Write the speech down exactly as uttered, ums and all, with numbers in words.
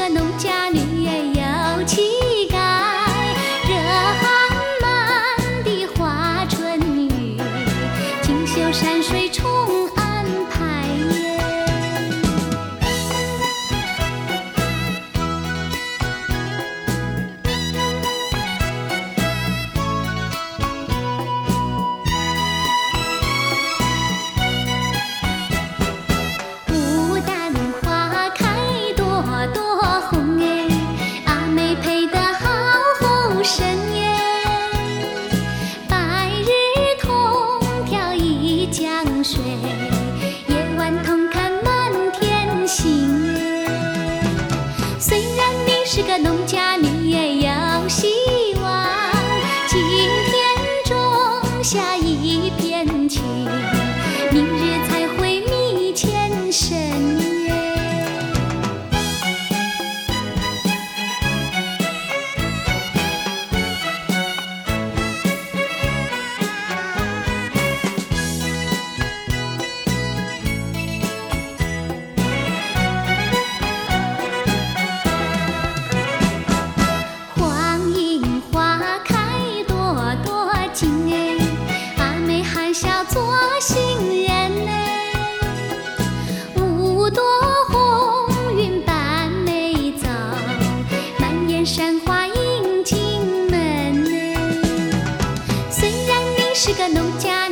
个农家女也有气概，热汗满地花春雨，锦绣山水重安排耶。牡丹花开朵朵红哎，阿妹配得好后生耶。白日同跳一江水，夜晚同看满天星哎。虽然你是个农家女，也有希望，今天种下一片情，明日才会蜜前生耶。黄莺花开朵朵金哎，阿妹含笑做新人哎。五朵红云伴美走，满眼山花映进门哎。虽然你是个农家